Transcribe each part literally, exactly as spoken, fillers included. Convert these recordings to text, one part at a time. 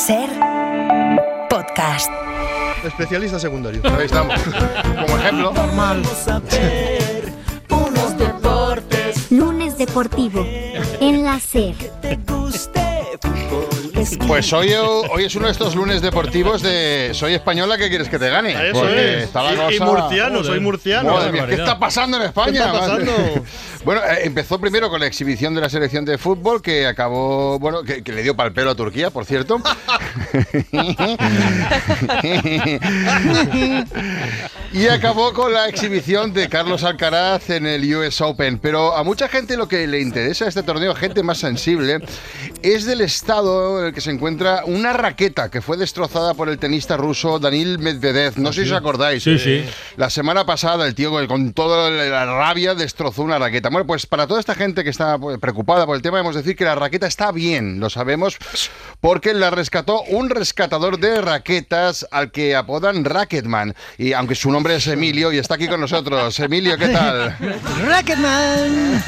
Ser podcast. Especialista secundario. Ahí estamos. Como ejemplo. Normal. Unos deportes. Lunes deportivo en la Ser. Pues hoy, hoy es uno de estos lunes deportivos de Soy española, ¿qué quieres que te gane? Eso es. Está la Y, cosa... y murciano, soy murciano. Madre mía, ¿qué está pasando en España? ¿Qué está pasando? Bueno, eh, empezó primero con la exhibición de la selección de fútbol que acabó, bueno, que, que le dio pal pelo a Turquía, por cierto. Y acabó con la exhibición de Carlos Alcaraz en el U S Open. Pero a mucha gente lo que le interesa a este torneo, gente más sensible, es del estado en el que se encuentra una raqueta que fue destrozada por el tenista ruso Daniil Medvedev. No sé si os acordáis. Sí, sí. La semana pasada el tío con toda la rabia destrozó una raqueta. Bueno, pues para toda esta gente que está preocupada por el tema, debemos decir que la raqueta está bien, lo sabemos, porque la rescató un rescatador de raquetas al que apodan Racketman. Y aunque su nombre es Emilio y está aquí con nosotros. Emilio, ¿qué tal? Racketman.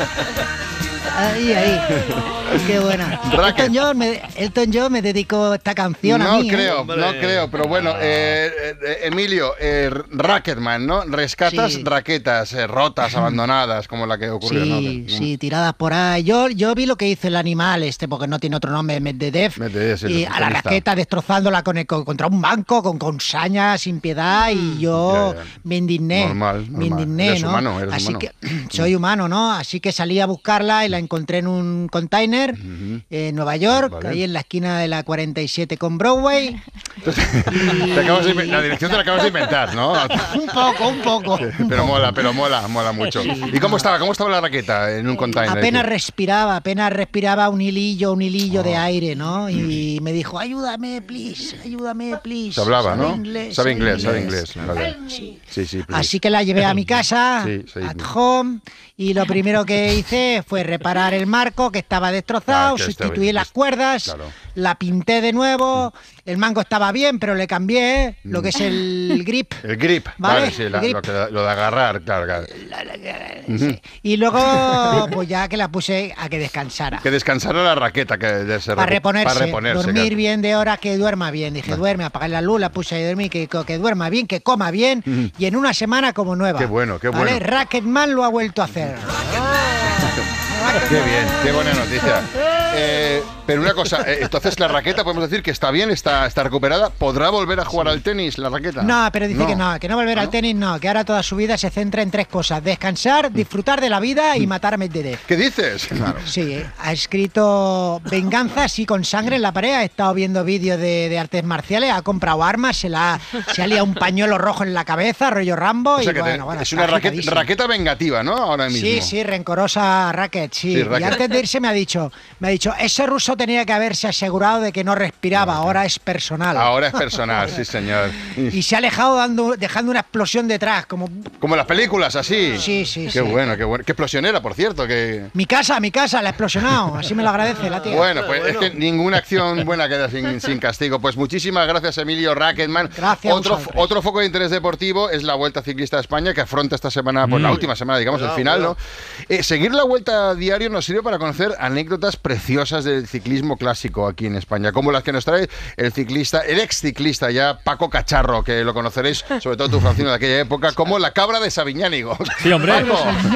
Ahí, ahí. Qué buena. Racket. Elton John, me, Elton John me dedicó esta canción no a mí. creo, ¿eh? no creo, pero bueno, eh, eh, Emilio, eh, Racketman, ¿no? Rescatas Sí. raquetas eh, rotas, abandonadas, como la que ocurrió, Sí, ¿no? sí, tiradas por ahí. Yo, yo vi lo que hizo el animal este, porque no tiene otro nombre, Medvedev. Medvedev, sí, y el a la tenista. raqueta destrozándola con el- con- contra un banco, con, con saña, sin piedad, y yo Ya, ya. me indigné. Normal, Me normal. indigné, Eres ¿no? humano, eres Así humano. que soy humano, ¿no? Así que salí a buscarla y la encontré en un container Ujú. en Nueva York, Vale. ahí en la esquina de la cuarenta y siete con Broadway. Te acabas de inven- la dirección te la acabas de inventar, ¿no? Un poco, un poco. un Pero poco. mola, pero mola, mola mucho. ¿Y cómo estaba? ¿Cómo estaba la raqueta en un container? Apenas respiraba, apenas respiraba un hilillo, un hilillo Oh. de aire, ¿no? Y me dijo, ayúdame, please, ayúdame, please. Se hablaba, Sabe ¿no? inglés, Sabe sabe inglés, sabe inglés. inglés. Vale. Sí. Sí, sí. please. Así que la llevé a mi casa, Sí, sí. at home, y lo primero que hice fue reparar el marco que estaba destrozado, Ah, que está sustituí bien. las cuerdas, Claro. la pinté de nuevo, el mango estaba bien, pero le cambié lo que es el grip. El grip, Vale, vale, sí, la- el grip. Lo, que- lo de agarrar, claro, claro. Sí. Y luego, pues ya que la puse a que descansara. Que descansara la raqueta, que de ser Para reponerse, para reponerse, dormir claro. bien de hora, que duerma bien. Dije, duerme, apagar la luz, la puse ahí a dormir, que, que duerma bien, que coma bien, y en una semana como nueva. Qué bueno, qué ¿Vale? bueno. Racketman lo ha vuelto a hacer. Qué bien, qué buena noticia. Eh, pero una cosa, eh, entonces la raqueta podemos decir que está bien, está, está recuperada. ¿Podrá volver a jugar al tenis la raqueta? No, pero dice que no, que no volver al tenis, no, que ahora toda su vida se centra en tres cosas: descansar, disfrutar de la vida y matar a Medvedev. ¿Qué dices? Claro. Sí, eh, ha escrito venganza, sí, con sangre en la pared. Ha estado viendo vídeos de, de artes marciales, ha comprado armas, se, la, ha- se ha liado un pañuelo rojo en la cabeza, rollo Rambo. O sea y que te- bueno, bueno, es está una raqueta, agitadísimo. raqueta vengativa, ¿no? Ahora mismo. Sí, sí, rencorosa racket, sí. Sí, racket. Y antes de irse me ha dicho, me ha dicho, ese ruso tenía que haberse asegurado de que no respiraba, ahora es personal. Ahora es personal, sí, señor. Y se ha alejado dando, dejando una explosión detrás, como Como en las películas, así. Sí, sí, Qué sí. bueno, qué bueno. Qué explosionera, por cierto, que... mi casa, mi casa, la ha explosionado. Así me lo agradece la tía. Bueno, pues Bueno. es que ninguna acción buena queda sin, sin castigo. Pues muchísimas gracias, Emilio Racketman. Gracias a Otro, vosotros. otro foco de interés deportivo es la Vuelta Ciclista a España, que afronta esta semana, pues la última semana, digamos, Cuidado, el final, cuidado. ¿no? Eh, seguir la Vuelta a diario nos sirve para conocer anécdotas preciosas del ciclismo clásico aquí en España, como las que nos trae el ciclista, el ex ciclista ya, Paco Cacharro, que lo conoceréis, sobre todo tú, Francino, de aquella época, como la cabra de Sabiñánigo. Sí, hombre. Paco,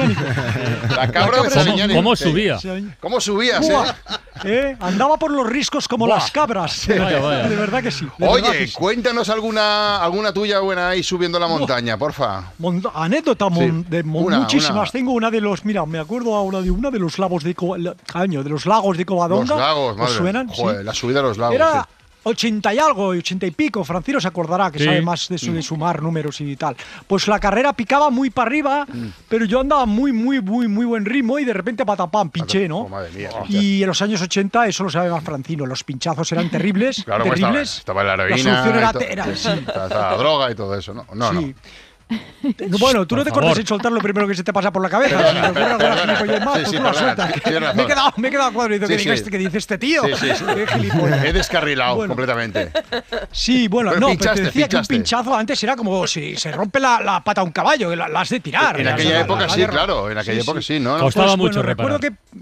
la cabra de ¿Cómo, Sabiñánigo. cómo subía? ¿Cómo subías, Buah, eh? ¿eh? Andaba por los riscos como Buah. las cabras. De, Vaya, vaya. de verdad que sí. de verdad Oye, que sí. cuéntanos alguna alguna tuya buena ahí subiendo la montaña, porfa. Mon- anécdota mon- Sí. de mon- Una, muchísimas. una. Tengo una de los, mira, me acuerdo ahora de una de los lagos de Co- la- caño, de los lagos de Los Covadonga. lagos, ¿Os madre. suenan? Joder, Sí. la subida a los lagos. Era sí. ochenta y algo, y ochenta y pico. Francino se acordará, que Sí. sabe más de, eso, de sumar números y tal. Pues la carrera picaba muy para arriba, Mm. pero yo andaba muy, muy, muy, muy buen ritmo y de repente patapam, pinché, ¿no? Oh, madre mía, Y en los años ochenta, eso lo sabe más Francino, los pinchazos eran terribles, Claro, pues estaba, terribles. estaba la heroína. solución y era, to- era- sí. estaba la droga y todo eso, ¿no? No, Sí. no. No, Bueno, tú no Por te favor. cortes en soltar lo primero que se te pasa por la cabeza. Perdona, Si te ocurre per- alguna perdona. gilipollez más, Sí, pues sí, tú la perdona, sueltas. tienes razón. Me he quedado, me he quedado cuadro y digo, Sí, ¿qué, sí. dices- qué dice este tío? Sí, sí, sí. Qué gilipollas. He descarrilado Bueno. completamente. Sí, bueno, Pero no, pinchaste, pero te decía pinchaste. que un pinchazo antes era como si se rompe la, la pata a un caballo, que la, la has de tirar. En La- aquella la- época la- sí, la- claro. En aquella sí, época sí. sí, ¿no? no. Costaba Pues, mucho bueno, recuerdo reparar. que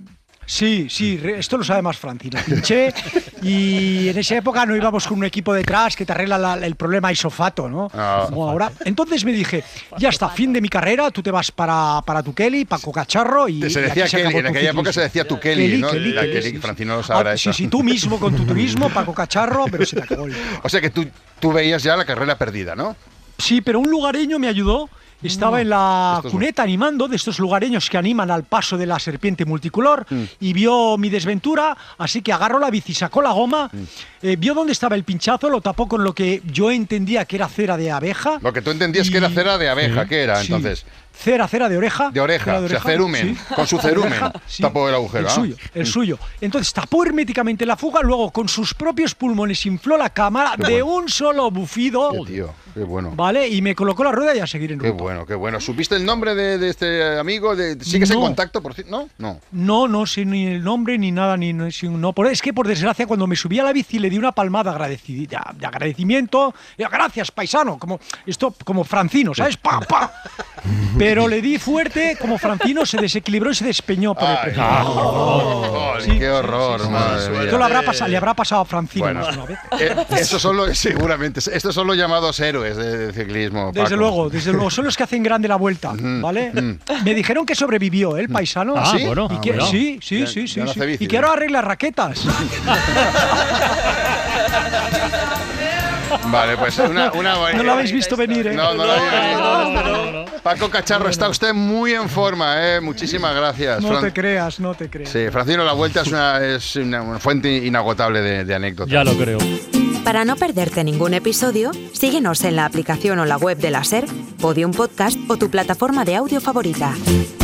Sí, sí, re- esto lo sabe más Francino. Pinché y en esa época no íbamos con un equipo detrás que te arregla la- el problema isofato, ¿no? Ah. Como ahora. Entonces me dije, ya está, fin de mi carrera, tú te vas para, para tu Kelly, para Cocacharro y... Se y decía aquí se Kelly, acabó en tu aquella época ciclismo. se decía tu Kelly, Kelly, ¿no? Kelly, La Kelly, Kelly, sí. Francino lo sabrá Ah, eso. sí, sí, tú mismo con tu turismo, Paco Cacharro, pero se te acabó el... O sea que tú, tú veías ya la carrera perdida, ¿no? Sí, pero un lugareño me ayudó. Estaba en la Esto es cuneta animando, de estos lugareños que animan al paso de la serpiente multicolor, Mm. y vio mi desventura, así que agarró la bici, sacó la goma, Mm. eh, vio dónde estaba el pinchazo, lo tapó con lo que yo entendía que era cera de abeja. Lo que tú entendías que era Y- cera de abeja, ¿qué era Sí. entonces? Cera, cera de oreja. De oreja, cera o sea, cerumen, con su De cerumen oreja, tapó el agujero, El ah. suyo, el suyo. Entonces tapó herméticamente la fuga, luego con sus propios pulmones infló la cámara Qué de bueno. un solo bufido, Qué tío, qué bueno. ¿vale? Y me colocó la rueda y a seguir en Qué ruta. bueno, qué bueno. ¿Supiste el nombre de, de este amigo? De, ¿Sigues en No. contacto? Por ci- ¿No? No. No, no sé ni el nombre ni nada, ni no, si- no. Por, es que por desgracia cuando me subí a la bici le di una palmada agradeci- de, de agradecimiento. Y, gracias, paisano, como esto, como Francino, ¿sabes? Pa, pa. Pero le di fuerte, como Francino se desequilibró y se despeñó por el Ay, precipicio. oh, Sí, qué horror, sí, sí, sí. madre mía. Esto le habrá, pasado, le habrá pasado a Francino Bueno, más una vez. eh, estos son los, seguramente, estos son los llamados héroes de, de ciclismo. Desde Paco. luego, desde luego. Son los que hacen grande la vuelta, ¿vale? Me dijeron que sobrevivió, ¿eh, el paisano. Ah, ¿Sí? bueno. Y que, Ah, bueno. sí, sí, Ya- sí, ya sí, no sí. hace bici, Y que ya. ahora arregla raquetas. Vale, pues una... una No lo habéis visto venir, ¿eh? No, no lo habéis No, visto. no, no. Paco Cacharro, está usted muy en forma, ¿eh? Muchísimas gracias. No Fran- te creas, no te creas. Sí, Francino, la vuelta es una, es una fuente inagotable de, de anécdotas. Ya lo creo. Para no perderte ningún episodio, síguenos en la aplicación o la web de la SER, Podium Podcast o tu plataforma de audio favorita.